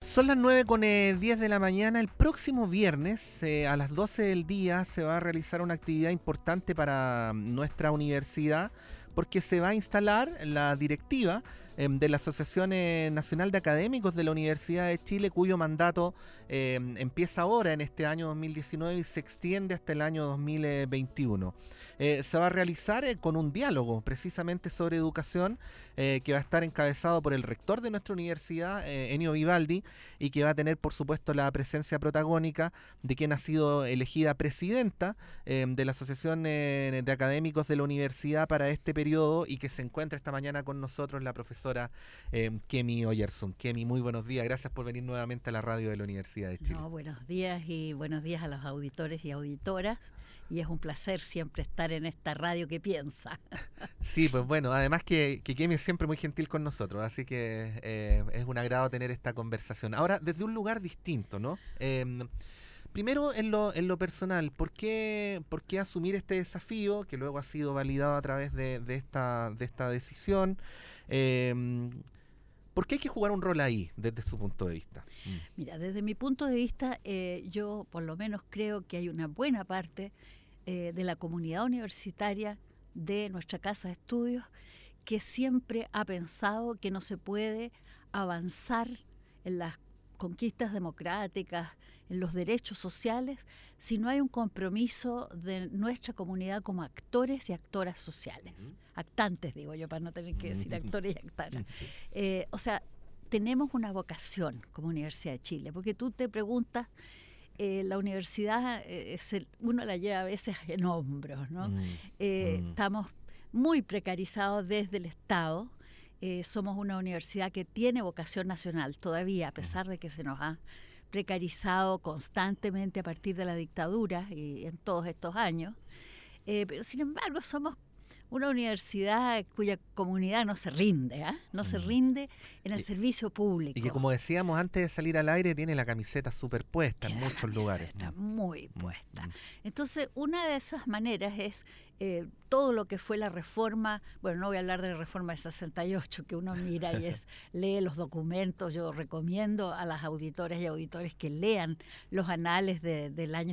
Son las 9:10 de la mañana. El próximo viernes a las 12 del día se va a realizar una actividad importante para nuestra universidad, porque se va a instalar la directiva de la Asociación Nacional de Académicos de la Universidad de Chile, cuyo mandato empieza ahora en este año 2019 y se extiende hasta el año 2021. Se va a realizar con un diálogo precisamente sobre educación que va a estar encabezado por el rector de nuestra universidad, Ennio Vivaldi, y que va a tener por supuesto la presencia protagónica de quien ha sido elegida presidenta de la Asociación de Académicos de la Universidad para este periodo, y que se encuentra esta mañana con nosotros la profesora Kemi Oyerson. Kemi, muy buenos días, gracias por venir nuevamente a la radio de la Universidad de Chile. Buenos días y buenos días a los auditores y auditoras, y es un placer siempre estar en esta radio que piensa. Sí, pues bueno, además que Kemi es siempre muy gentil con nosotros, así que es un agrado tener esta conversación. Ahora, desde un lugar distinto, ¿no? Primero, en lo personal, ¿por qué asumir este desafío que luego ha sido validado a través de esta decisión? ¿Por qué hay que jugar un rol ahí, desde su punto de vista? Mira, desde mi punto de vista, yo por lo menos creo que hay una buena parte de la comunidad universitaria de nuestra casa de estudios que siempre ha pensado que no se puede avanzar en las conquistas democráticas, en los derechos sociales, si no hay un compromiso de nuestra comunidad como actores y actoras sociales. Actantes, digo yo, para no tener que decir actores y actoras. O sea, tenemos una vocación como Universidad de Chile, porque tú te preguntas, la universidad uno la lleva a veces en hombros, ¿no? Estamos muy precarizados desde el Estado. Somos una universidad que tiene vocación nacional todavía, a pesar de que se nos ha precarizado constantemente a partir de la dictadura y en todos estos años. Pero sin embargo, somos una universidad cuya comunidad no se rinde, no se rinde en el servicio público. Y que, como decíamos antes de salir al aire, tiene la camiseta superpuesta en muchos lugares. Muy puesta. Entonces, una de esas maneras es todo lo que fue la reforma. Bueno, no voy a hablar de la reforma de 68, que uno mira y lee los documentos. Yo recomiendo a las auditoras y auditores que lean los anales del año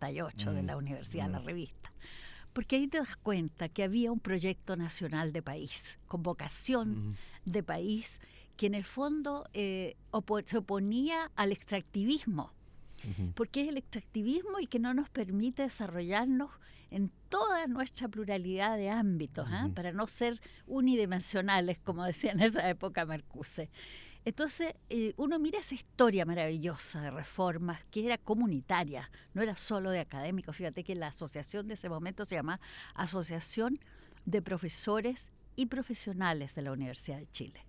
68 de la universidad, la revista. Porque ahí te das cuenta que había un proyecto nacional de país, con vocación de país, que en el fondo se oponía al extractivismo, porque es el extractivismo el que no nos permite desarrollarnos en toda nuestra pluralidad de ámbitos, para no ser unidimensionales, como decía en esa época Marcuse. Entonces, uno mira esa historia maravillosa de reformas que era comunitaria, no era solo de académicos. Fíjate que la asociación de ese momento se llama Asociación de Profesores y Profesionales de la Universidad de Chile.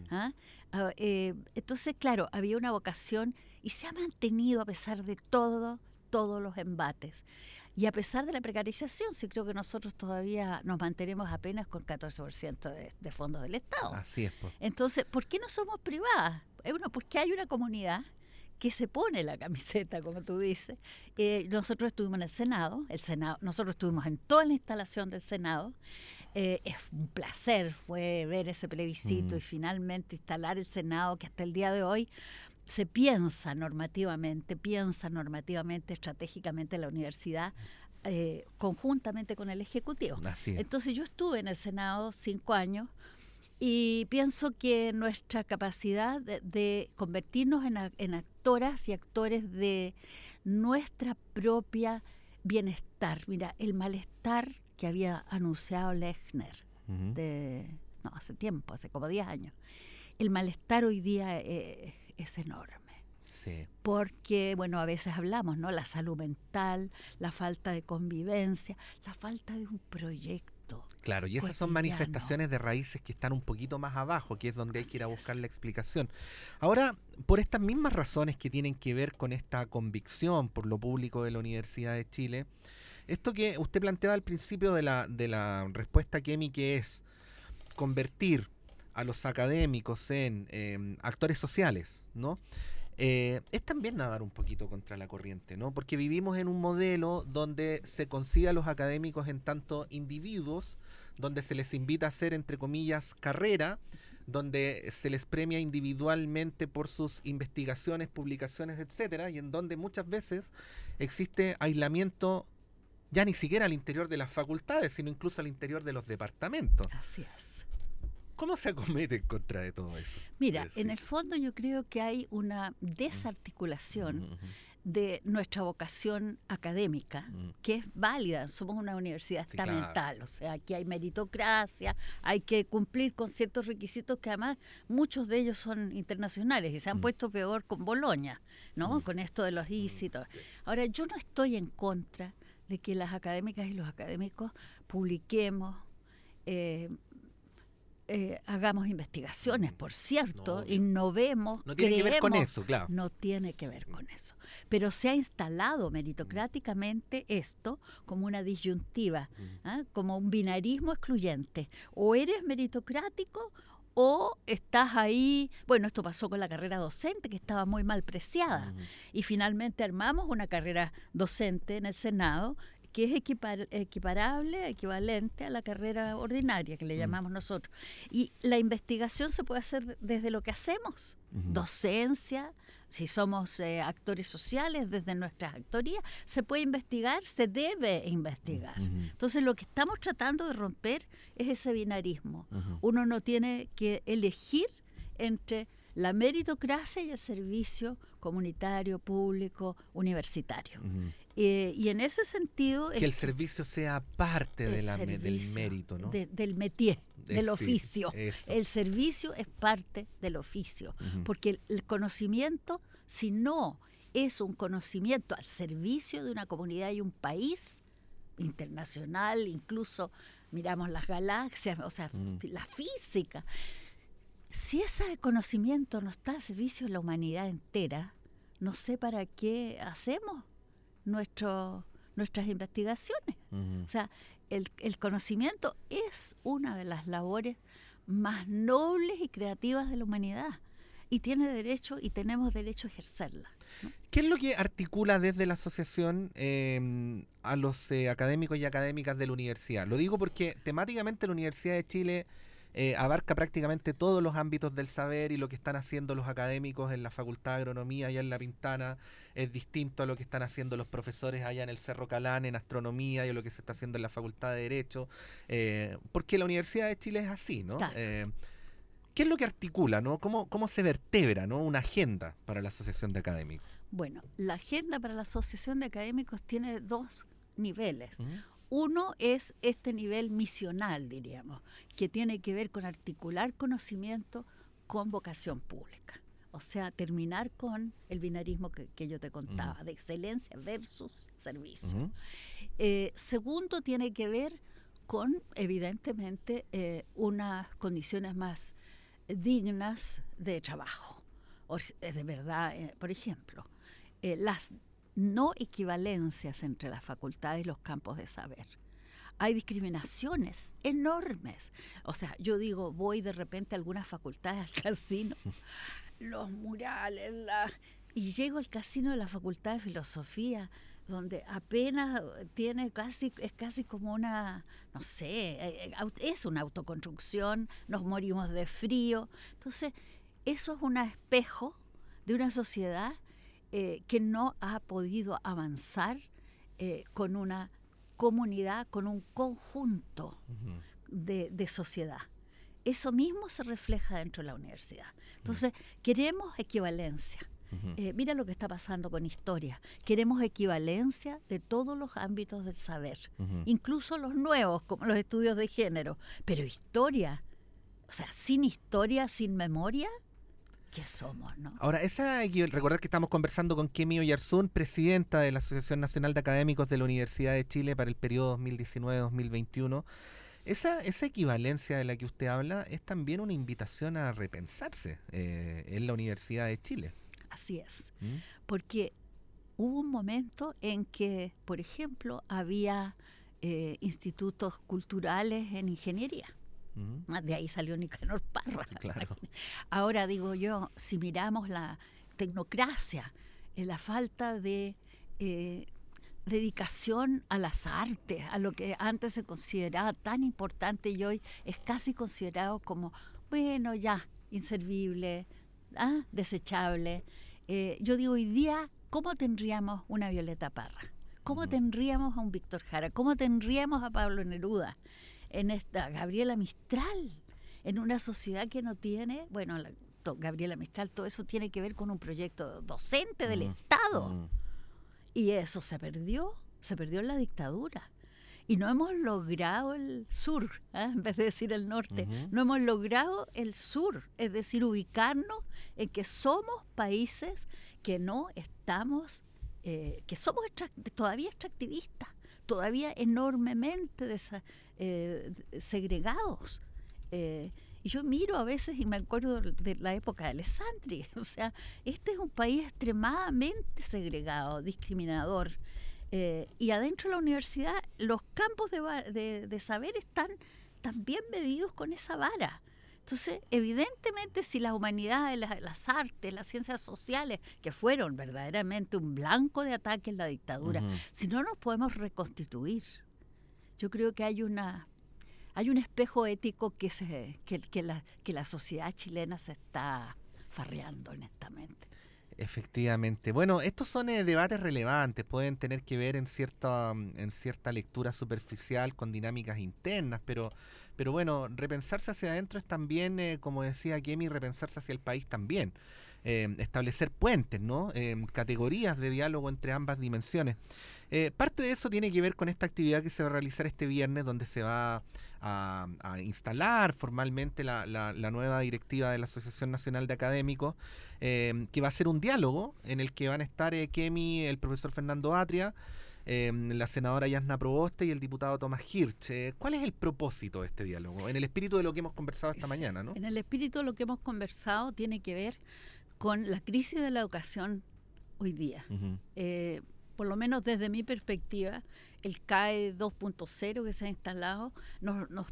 Entonces, claro, había una vocación y se ha mantenido a pesar de todos los embates. Y a pesar de la precarización, sí creo que nosotros todavía nos mantenemos apenas con 14% de fondos del Estado. Así es, pues. Entonces, ¿por qué no somos privadas? Bueno, porque hay una comunidad que se pone la camiseta, como tú dices. Nosotros estuvimos en el Senado, nosotros estuvimos en toda la instalación del Senado. Es un placer fue ver ese plebiscito y finalmente instalar el Senado, que hasta el día de hoy se piensa normativamente, estratégicamente la universidad, conjuntamente con el Ejecutivo. Entonces yo estuve en el Senado 5 años y pienso que nuestra capacidad de convertirnos en actoras y actores de nuestra propia bienestar. Mira, el malestar que había anunciado Lechner hace tiempo, hace como 10 años. El malestar hoy día es enorme. Sí. Porque, bueno, a veces hablamos, ¿no? La salud mental, la falta de convivencia, la falta de un proyecto. Claro, y esas son manifestaciones de raíces que están un poquito más abajo, que es donde hay que ir a buscar la explicación. Ahora, por estas mismas razones que tienen que ver con esta convicción por lo público de la Universidad de Chile, esto que usted planteaba al principio de la respuesta, Kemi, que es convertir a los académicos en actores sociales, ¿no? Es también nadar un poquito contra la corriente, ¿no? Porque vivimos en un modelo donde se concibe a los académicos en tanto individuos, donde se les invita a hacer, entre comillas, carrera, donde se les premia individualmente por sus investigaciones, publicaciones, etcétera, y en donde muchas veces existe aislamiento ya ni siquiera al interior de las facultades, sino incluso al interior de los departamentos. Así es. ¿Cómo se acomete en contra de todo eso? Mira, en el fondo yo creo que hay una desarticulación de nuestra vocación académica, que es válida. Somos una universidad estamental, o sea, aquí hay meritocracia, hay que cumplir con ciertos requisitos que además muchos de ellos son internacionales y se han puesto peor con Boloña, ¿no? Con esto de los ICI y todo. Ahora, yo no estoy en contra de que las académicas y los académicos publiquemos, hagamos investigaciones, por cierto, innovemos, no tiene creemos, que ver con eso, claro. No tiene que ver con eso. Pero se ha instalado meritocráticamente esto como una disyuntiva, como un binarismo excluyente. O eres meritocrático o estás ahí. Bueno, esto pasó con la carrera docente, que estaba muy mal preciada. Y finalmente armamos una carrera docente en el Senado que es equiparable, equivalente a la carrera ordinaria, que le llamamos nosotros. Y la investigación se puede hacer desde lo que hacemos, docencia, si somos actores sociales, desde nuestras actorías, se puede investigar, se debe investigar. Entonces, lo que estamos tratando de romper es ese binarismo. Uno no tiene que elegir entre la meritocracia y el servicio comunitario, público, universitario. Y en ese sentido... Que el servicio sea parte de del mérito, ¿no? Del métier, del oficio. Eso. El servicio es parte del oficio, porque el conocimiento, si no es un conocimiento al servicio de una comunidad y un país internacional, incluso miramos las galaxias, o sea, la física. Si ese conocimiento no está al servicio de la humanidad entera, no sé para qué hacemos nuestras investigaciones. O sea, el conocimiento es una de las labores más nobles y creativas de la humanidad. Y tiene derecho y tenemos derecho a ejercerla, ¿no? ¿Qué es lo que articula desde la asociación a los académicos y académicas de la universidad? Lo digo porque temáticamente la Universidad de Chile abarca prácticamente todos los ámbitos del saber, y lo que están haciendo los académicos en la Facultad de Agronomía allá en La Pintana es distinto a lo que están haciendo los profesores allá en el Cerro Calán en Astronomía y a lo que se está haciendo en la Facultad de Derecho, porque la Universidad de Chile es así, ¿no? Claro. ¿Qué es lo que articula, ¿no? ¿Cómo se vertebra, ¿no?, una agenda para la Asociación de Académicos? Bueno, la agenda para la Asociación de Académicos tiene dos niveles. Uno es este nivel misional, diríamos, que tiene que ver con articular conocimiento con vocación pública. O sea, terminar con el binarismo que yo te contaba, de excelencia versus servicio. Segundo, tiene que ver con, evidentemente, unas condiciones más dignas de trabajo. De verdad, por ejemplo, las no equivalencias entre las facultades y los campos de saber. Hay discriminaciones enormes. O sea, yo digo, voy de repente a algunas facultades al casino, los murales, y llego al casino de la Facultad de Filosofía, donde apenas es casi como una, no sé, es una autoconstrucción, nos morimos de frío. Entonces, eso es un espejo de una sociedad que no ha podido avanzar con una comunidad, con un conjunto de sociedad. Eso mismo se refleja dentro de la universidad. Entonces, queremos equivalencia. Mira lo que está pasando con historia. Queremos equivalencia de todos los ámbitos del saber, incluso los nuevos, como los estudios de género. Pero historia, o sea, sin historia, sin memoria, ¿qué somos, no? Ahora, recordad que estamos conversando con Kemi Oyarzún, presidenta de la Asociación Nacional de Académicos de la Universidad de Chile para el periodo 2019-2021. Esa equivalencia de la que usted habla es también una invitación a repensarse en la Universidad de Chile. Así es, porque hubo un momento en que, por ejemplo, había institutos culturales en ingeniería. De ahí salió Nicanor Parra. Claro. Ahora digo yo, si miramos la tecnocracia, la falta de dedicación a las artes, a lo que antes se consideraba tan importante y hoy es casi considerado como, bueno, ya, inservible, desechable. Yo digo, hoy día, ¿cómo tendríamos una Violeta Parra? ¿Cómo tendríamos a un Víctor Jara? ¿Cómo tendríamos a Pablo Neruda? En esta Gabriela Mistral, en una sociedad que no tiene, bueno, Gabriela Mistral, todo eso tiene que ver con un proyecto docente del Estado. Y eso se perdió en la dictadura. Y no hemos logrado el sur, en vez de decir el norte, no hemos logrado el sur, es decir, ubicarnos en que somos países que no estamos, que somos todavía extractivistas, todavía enormemente segregados. Y yo miro a veces y me acuerdo de la época de Alessandri, o sea, este es un país extremadamente segregado, discriminador. Y adentro de la universidad los campos de saber están también medidos con esa vara. Entonces, evidentemente, si las humanidades, las artes, las ciencias sociales, que fueron verdaderamente un blanco de ataque en la dictadura, si no nos podemos reconstituir, yo creo que hay un espejo ético que la sociedad chilena se está farreando, honestamente. Efectivamente. Bueno, estos son debates relevantes, pueden tener que ver en cierta lectura superficial con dinámicas internas, pero bueno, repensarse hacia adentro es también, como decía Kemi, repensarse hacia el país también. Establecer puentes, ¿no? Categorías de diálogo entre ambas dimensiones. Parte de eso tiene que ver con esta actividad que se va a realizar este viernes, donde se va a instalar formalmente la nueva directiva de la Asociación Nacional de Académicos, que va a ser un diálogo en el que van a estar Kemi, el profesor Fernando Atria, la senadora Yasna Proboste y el diputado Tomás Hirsch. ¿Cuál es el propósito de este diálogo? En el espíritu de lo que hemos conversado esta mañana, ¿no? En el espíritu de lo que hemos conversado tiene que ver con la crisis de la educación hoy día. Por lo menos desde mi perspectiva, el CAE 2.0 que se ha instalado nos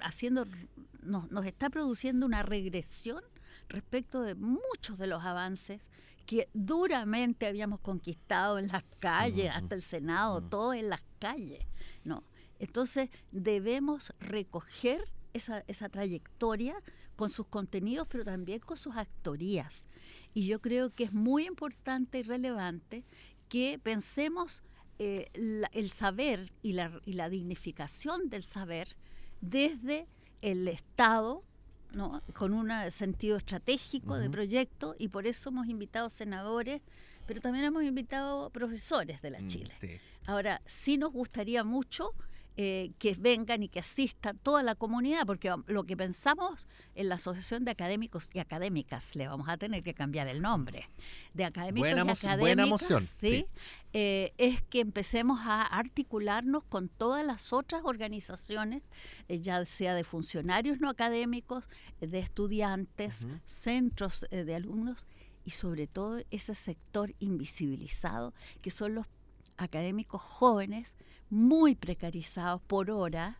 está produciendo una regresión respecto de muchos de los avances que duramente habíamos conquistado en las calles, hasta el Senado, todo en las calles, ¿no? Entonces debemos recoger esa trayectoria con sus contenidos, pero también con sus actorías. Y yo creo que es muy importante y relevante que pensemos el saber y la dignificación del saber desde el Estado, ¿no? Con un sentido estratégico de proyecto, y por eso hemos invitado senadores, pero también hemos invitado profesores de la Chile. Sí. Ahora, sí nos gustaría mucho que vengan y que asista toda la comunidad, porque lo que pensamos en la Asociación de Académicos y Académicas, le vamos a tener que cambiar el nombre, de académicos y académicas, buena moción, ¿sí? Es que empecemos a articularnos con todas las otras organizaciones, ya sea de funcionarios no académicos, de estudiantes, centros de alumnos, y sobre todo ese sector invisibilizado, que son los académicos jóvenes muy precarizados por hora,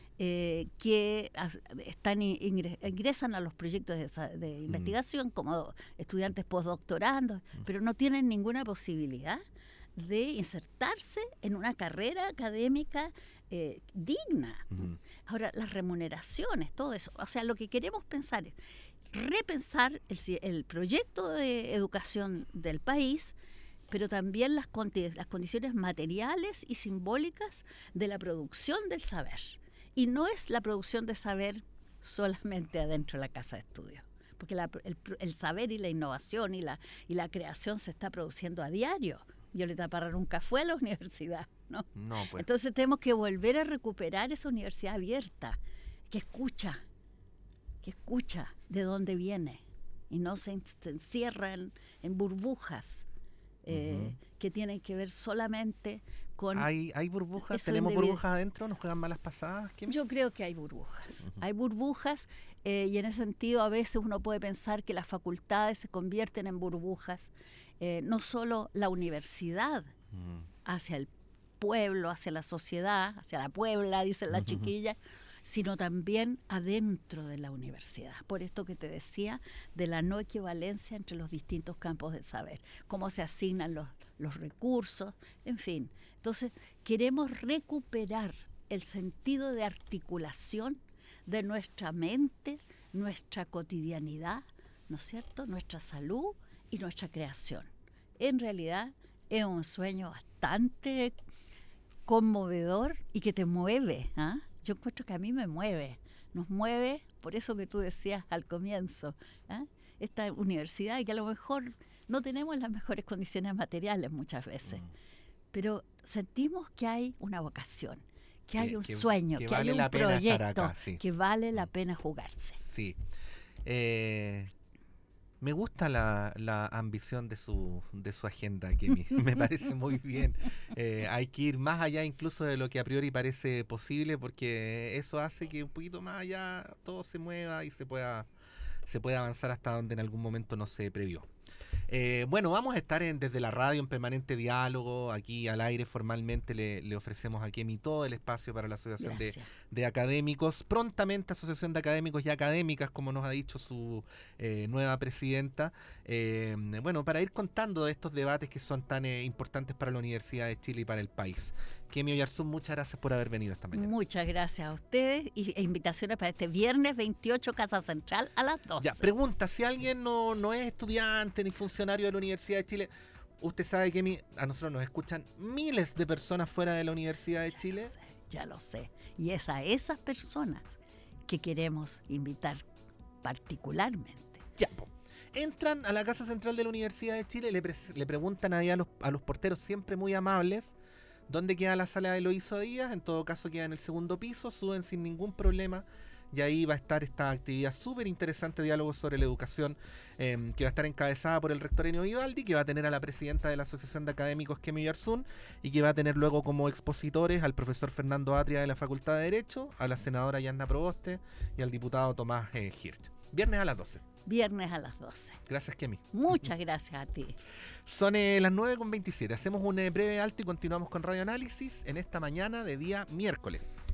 que ingresan a los proyectos de investigación como estudiantes postdoctorandos, pero no tienen ninguna posibilidad de insertarse en una carrera académica digna. Ahora, las remuneraciones, todo eso. O sea, lo que queremos pensar es repensar el proyecto de educación del país, pero también las condiciones materiales y simbólicas de la producción del saber. Y no es la producción de saber solamente adentro de la casa de estudio, porque el saber y la innovación y la creación se está produciendo a diario. Violeta Parra nunca fue a la universidad, ¿no? No, pues. Entonces tenemos que volver a recuperar esa universidad abierta, que escucha de dónde viene y no se encierra en burbujas. Que tienen que ver solamente con... ¿Hay burbujas? ¿Tenemos burbujas adentro? ¿Nos juegan malas pasadas? Yo creo que hay burbujas. Hay burbujas y en ese sentido a veces uno puede pensar que las facultades se convierten en burbujas. No solo la universidad hacia el pueblo, hacia la sociedad, hacia la Puebla, dicen las chiquillas, sino también adentro de la universidad. Por esto que te decía de la no equivalencia entre los distintos campos de saber, cómo se asignan los recursos, en fin. Entonces, queremos recuperar el sentido de articulación de nuestra mente, nuestra cotidianidad, ¿no es cierto?, nuestra salud y nuestra creación. En realidad es un sueño bastante conmovedor y que te mueve. Yo encuentro que a mí me mueve, nos mueve, por eso que tú decías al comienzo, esta universidad, y que a lo mejor no tenemos las mejores condiciones materiales muchas veces, pero sentimos que hay una vocación, que hay un sueño, que vale hay la un pena estar proyecto, acá, sí. que vale la pena jugarse. Sí. Me gusta la ambición de su agenda, Kemi. Me parece muy bien. Hay que ir más allá incluso de lo que a priori parece posible, porque eso hace que un poquito más allá todo se mueva y se pueda avanzar hasta donde en algún momento no se previó. Bueno, vamos a estar desde la radio en permanente diálogo. Aquí al aire formalmente le ofrecemos a Kemi todo el espacio para la Asociación de Académicos. Prontamente Asociación de Académicos y Académicas, como nos ha dicho su nueva presidenta. Bueno, para ir contando de estos debates que son tan importantes para la Universidad de Chile y para el país. Kemi Oyarzún, muchas gracias por haber venido esta mañana. Muchas gracias a ustedes e invitaciones para este viernes 28, Casa Central, a las 12. Ya, pregunta, si alguien no es estudiante ni funcionario de la Universidad de Chile, usted sabe que a nosotros nos escuchan miles de personas fuera de la Universidad de Chile. Ya lo sé. Y es a esas personas que queremos invitar particularmente. Ya, entran a la Casa Central de la Universidad de Chile, le preguntan ahí a los porteros siempre muy amables dónde queda la sala de Eloísa Díaz. En todo caso queda en el segundo piso, suben sin ningún problema y ahí va a estar esta actividad súper interesante, diálogo sobre la educación, que va a estar encabezada por el rector Enio Vivaldi, que va a tener a la presidenta de la Asociación de Académicos, Kemi Oyarzún, y que va a tener luego como expositores al profesor Fernando Atria de la Facultad de Derecho, a la senadora Yanna Proboste y al diputado Tomás Hirsch. Viernes a las 12. Viernes a las 12. Gracias, Kemi. Muchas gracias a ti. Son las 9:27. Hacemos un breve alto y continuamos con Radio Análisis en esta mañana de día miércoles.